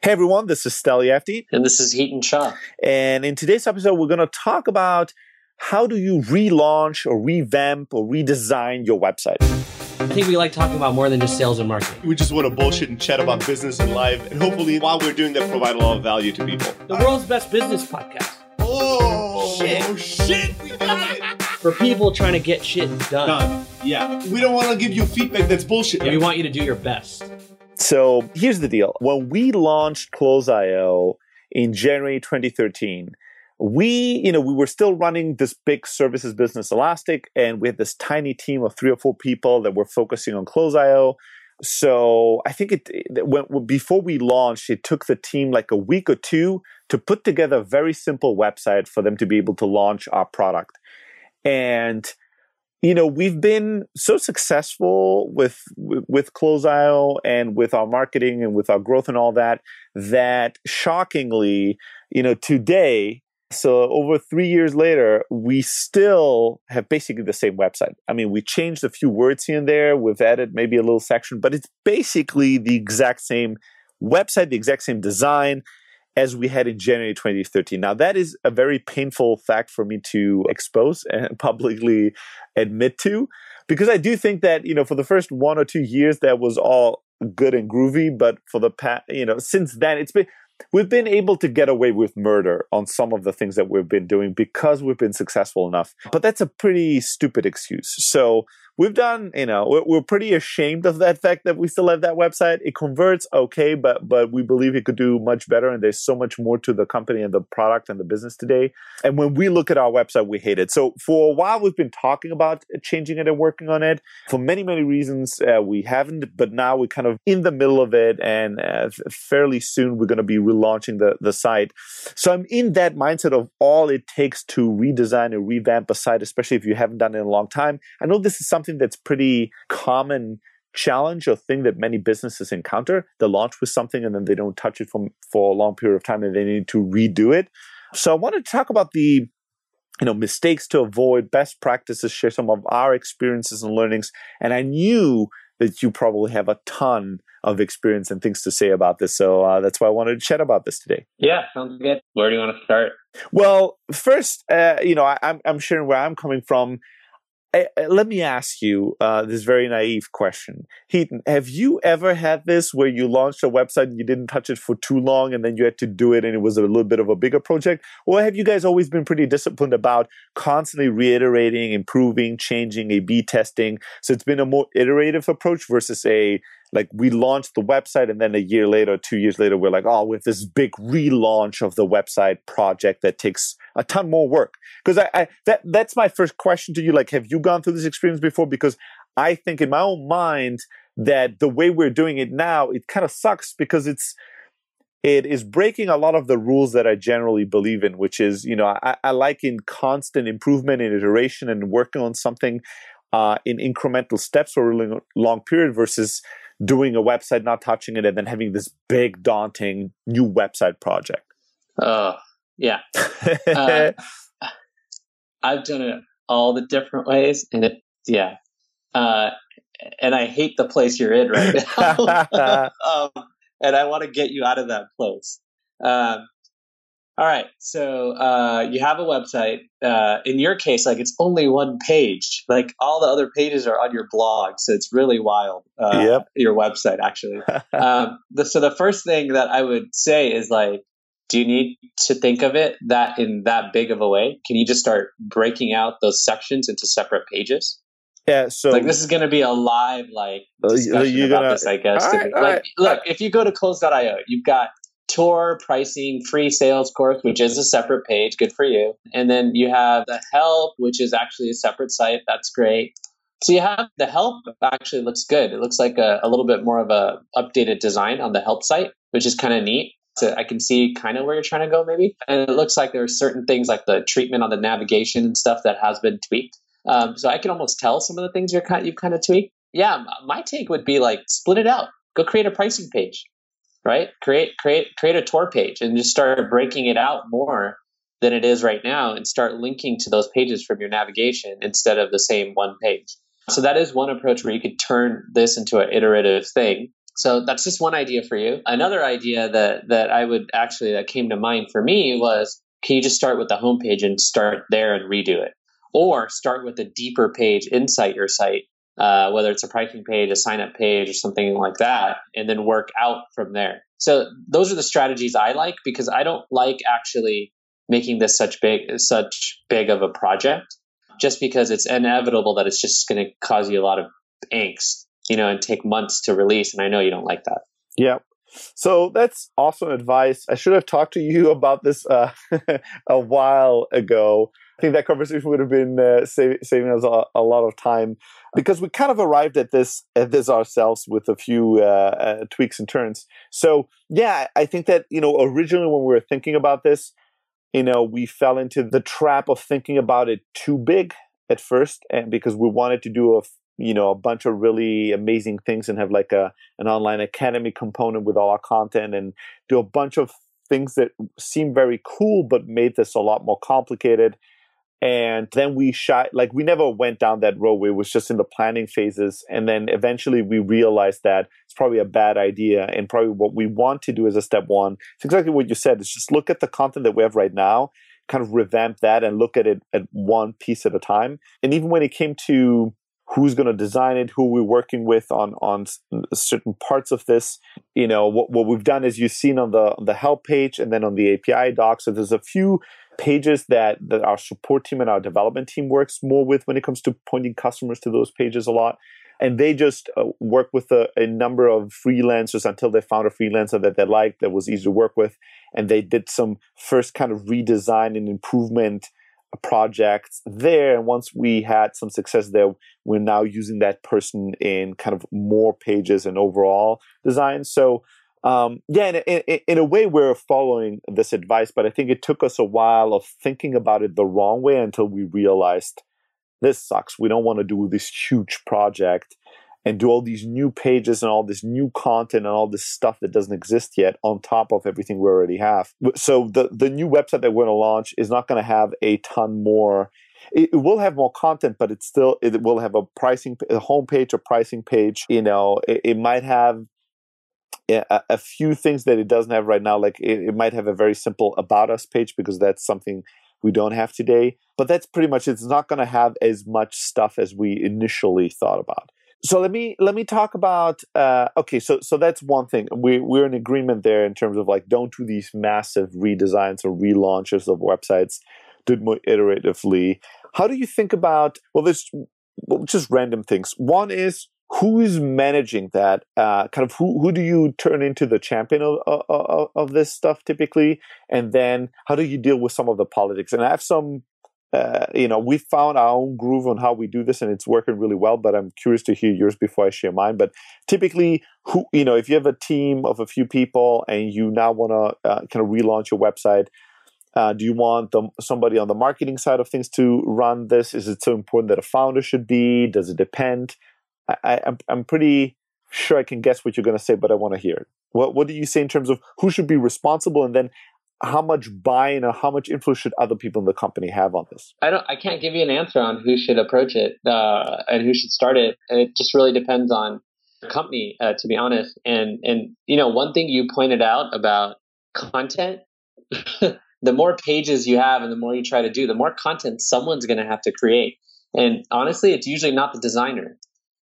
Hey everyone, this is Steli Efti. And this is Heaton Shah. And in today's episode, we're going to talk about how do you relaunch or revamp or redesign your website. I think we like talking about more than just sales and marketing. We just want to bullshit and chat about business and life. And hopefully, while we're doing that, provide a lot of value to people. The world's best business podcast. Oh, shit. We got it. For people trying to get shit done. Yeah. We don't want to give you feedback that's bullshit. We want you to do your best. So here's the deal. When we launched Close.io in January 2013, we were still running this big services business, Elastic, and we had this tiny team of 3 or 4 people that were focusing on Close.io. So I think before we launched, it took the team like a week or 2 to put together a very simple website for them to be able to launch our product. And we've been so successful with Close.io and with our marketing and with our growth and all that shockingly, today, so over 3 years later, we still have basically the same website. I mean, we changed a few words here and there. We've added maybe a little section, but it's basically the exact same website, the exact same design as we had in January 2013. Now, that is a very painful fact for me to expose and publicly admit to, because I do think that, for the first 1 or 2 years, that was all good and groovy. But for the past, since then, we've been able to get away with murder on some of the things that we've been doing because we've been successful enough. But that's a pretty stupid excuse. So we've done, we're pretty ashamed of that fact that we still have that website. It converts okay, but we believe it could do much better. And there's so much more to the company and the product and the business today. And when we look at our website, we hate it. So for a while, we've been talking about changing it and working on it. For many, many reasons, we haven't. But now we're kind of in the middle of it. And fairly soon, we're going to be relaunching the site. So I'm in that mindset of all it takes to redesign and revamp a site, especially if you haven't done it in a long time. I know this is something that's pretty common challenge or thing that many businesses encounter. They launch with something and then they don't touch it for a long period of time and they need to redo it. So I wanted to talk about the mistakes to avoid, best practices, share some of our experiences and learnings. And I knew that you probably have a ton of experience and things to say about this. So that's why I wanted to chat about this today. Yeah, sounds good. Where do you want to start? Well, first, I'm sharing where I'm coming from. Let me ask you this very naive question. Heaton, have you ever had this where you launched a website and you didn't touch it for too long and then you had to do it and it was a little bit of a bigger project? Or have you guys always been pretty disciplined about constantly reiterating, improving, changing, A/B testing? So it's been a more iterative approach versus we launched the website and then a year later, 2 years later, we're like, with this big relaunch of the website project that takes a ton more work. Because that's my first question to you. Like, have you gone through this experience before? Because I think in my own mind that the way we're doing it now, it kind of sucks because it is breaking a lot of the rules that I generally believe in, which is, I like in constant improvement and iteration and working on something in incremental steps for a really long period versus doing a website, not touching it, and then having this big, daunting new website project. Yeah. I've done it all the different ways, and and I hate the place you're in right now. And I want to get you out of that place. All right. So you have a website. In your case, it's only one page. All the other pages are on your blog. So it's really wild. Yep. Your website, actually. So the first thing that I would say is do you need to think of it that in that big of a way? Can you just start breaking out those sections into separate pages? Yeah. So this is going to be a live discussion about this, I guess. All right. Look, if you go to Close.io, you've got tour, pricing, free sales course, which is a separate page. Good for you. And then you have the help, which is actually a separate site. That's great. So you have the help actually looks good. It looks like a little bit more of a updated design on the help site, which is kind of neat. So I can see kind of where you're trying to go maybe. And it looks like there are certain things like the treatment on the navigation and stuff that has been tweaked. So I can almost tell some of the things you've kind of tweaked. Yeah, my take would be split it out. Go create a pricing page, right? Create a tour page and just start breaking it out more than it is right now and start linking to those pages from your navigation instead of the same one page. So that is one approach where you could turn this into an iterative thing. So that's just one idea for you. Another idea that came to mind for me was, can you just start with the homepage and start there and redo it? Or start with a deeper page inside your site, whether it's a pricing page, a sign up page, or something like that, and then work out from there. So those are the strategies I like, because I don't like actually making this such big of a project, just because it's inevitable that it's just going to cause you a lot of angst, and take months to release. And I know you don't like that. Yeah. So that's awesome advice. I should have talked to you about this a while ago. I think that conversation would have been saving us a lot of time, because we kind of arrived at this ourselves with a few tweaks and turns. So yeah, I think that, originally when we were thinking about this, we fell into the trap of thinking about it too big at first, and because we wanted to do a bunch of really amazing things and have like an online academy component with all our content, and do a bunch of things that seem very cool but made this a lot more complicated. And then we never went down that road. It was just in the planning phases. And then eventually we realized that it's probably a bad idea. And probably what we want to do as a step one, it's exactly what you said, is just look at the content that we have right now, kind of revamp that and look at it at one piece at a time. And even when it came to who's going to design it, who we're working with on certain parts of this, what we've done is you've seen on the help page and then on the API doc. So there's a few pages that our support team and our development team works more with when it comes to pointing customers to those pages a lot. And they just work with a number of freelancers until they found a freelancer that they liked, that was easy to work with. And they did some first kind of redesign and improvement projects there. And once we had some success there, we're now using that person in kind of more pages and overall design. So in a way, we're following this advice, but I think it took us a while of thinking about it the wrong way until we realized this sucks. We don't want to do this huge project and do all these new pages and all this new content and all this stuff that doesn't exist yet on top of everything we already have. So the new website that we're going to launch is not going to have a ton more. It will have more content, but it will have a homepage, a pricing page. It might have a few things that it doesn't have right now. Like it might have a very simple about us page, because that's something we don't have today. But that's pretty much it. It's not going to have as much stuff as we initially thought about. So let me talk about so that's one thing. We're in agreement there in terms of like, don't do these massive redesigns or relaunches of websites. Do it more iteratively. How do you think about there's just random things. One is, who is managing that? Kind of who do you turn into the champion of this stuff typically? And then how do you deal with some of the politics? And I have some, we found our own groove on how we do this, and it's working really well, but I'm curious to hear yours before I share mine. But typically, if you have a team of a few people and you now want to kind of relaunch your website, do you want somebody on the marketing side of things to run this? Is it so important that a founder should be? Does it depend? I'm pretty sure I can guess what you're going to say, but I want to hear it. What do you say in terms of who should be responsible, and then how much buy-in or how much influence should other people in the company have on this? I can't give you an answer on who should approach it and who should start it. It just really depends on the company, to be honest. And one thing you pointed out about content, the more pages you have and the more you try to do, the more content someone's going to have to create. And honestly, it's usually not the designer.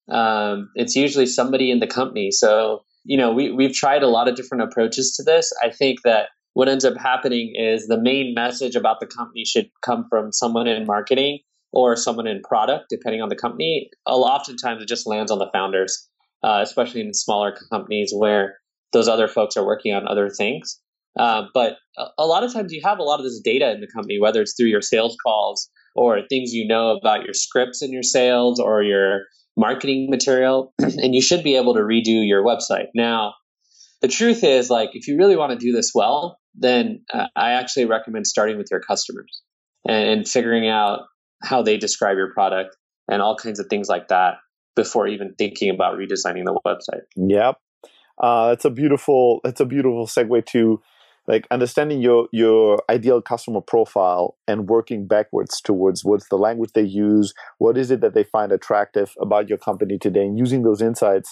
It's usually somebody in the company. So, we've tried a lot of different approaches to this. I think that what ends up happening is the main message about the company should come from someone in marketing or someone in product, depending on the company. Oftentimes it just lands on the founders, especially in smaller companies where those other folks are working on other things. But a lot of times you have a lot of this data in the company, whether it's through your sales calls or things about your scripts in your sales or your marketing material, and you should be able to redo your website. Now, the truth is, like, if you really want to do this well, then I actually recommend starting with your customers and figuring out how they describe your product and all kinds of things like that before even thinking about redesigning the website. Yep. It's a beautiful segue to like understanding your ideal customer profile and working backwards towards what's the language they use, what is it that they find attractive about your company today, and using those insights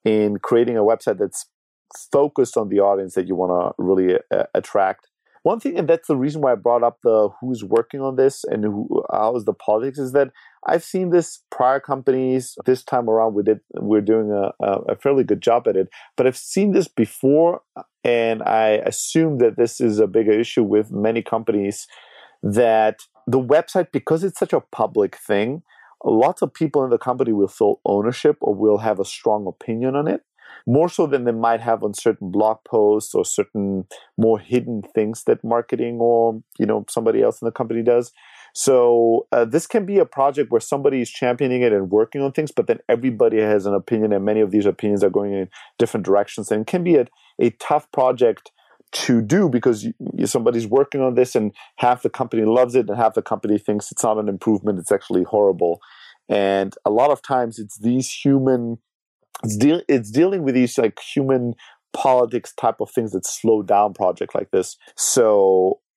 in creating a website that's focused on the audience that you want to really attract. One thing, and that's the reason why I brought up the who's working on this and how is the politics, is that I've seen this prior companies. This time around, we're doing a fairly good job at it. But I've seen this before, and I assume that this is a bigger issue with many companies, that the website, because it's such a public thing, lots of people in the company will feel ownership or will have a strong opinion on it, more so than they might have on certain blog posts or certain more hidden things that marketing or somebody else in the company does. So this can be a project where somebody is championing it and working on things, but then everybody has an opinion, and many of these opinions are going in different directions. And it can be a tough project to do because somebody's working on this and half the company loves it and half the company thinks it's not an improvement, it's actually horrible. And a lot of times it's these it's dealing with these like human politics type of things that slow down projects like this. So